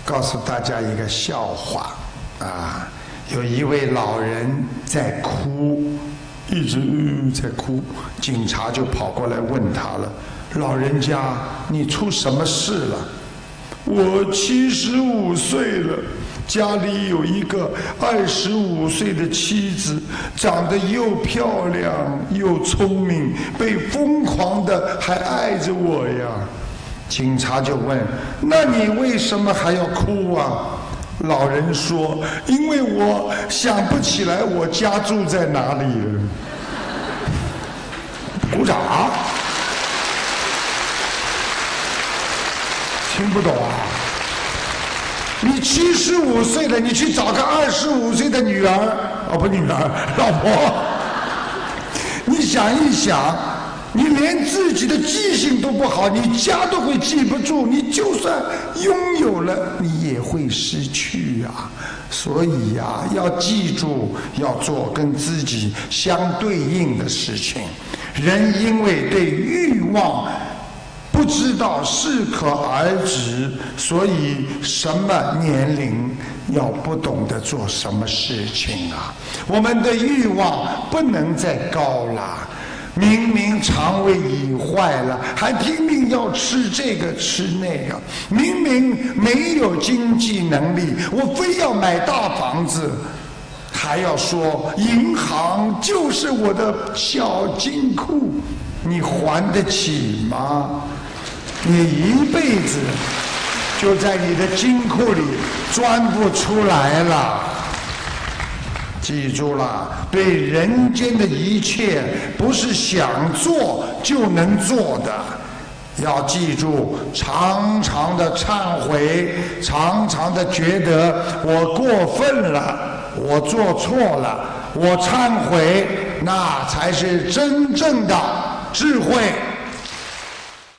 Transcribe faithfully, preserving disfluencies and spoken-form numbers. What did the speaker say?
告诉大家一个笑话啊，有一位老人在哭，一直、呃、在哭，警察就跑过来问他了：“老人家，你出什么事了？”“我七十五岁了，家里有一个二十五岁的妻子，长得又漂亮又聪明，被疯狂的还爱着我呀。”警察就问：“那你为什么还要哭啊？”老人说：“因为我想不起来我家住在哪里了。”鼓掌。听不懂啊？你七十五岁了，你去找个二十五岁的女儿，哦不，女儿，老婆。你想一想，你连自己的记性都不好，你家都会记不住，你就算拥有了，你也会失去啊。所以呀、啊，要记住，要做跟自己相对应的事情。人因为对欲望不知道适可而止，所以什么年龄要不懂得做什么事情啊。我们的欲望不能再高了，明明肠胃已坏了，还拼命要吃这个吃那个，明明没有经济能力，我非要买大房子，还要说银行就是我的小金库，你还得起吗？你一辈子就在你的金库里钻不出来了。记住了，对人间的一切不是想做就能做的，要记住，常常的忏悔，常常的觉得我过分了，我做错了，我忏悔，那才是真正的智慧。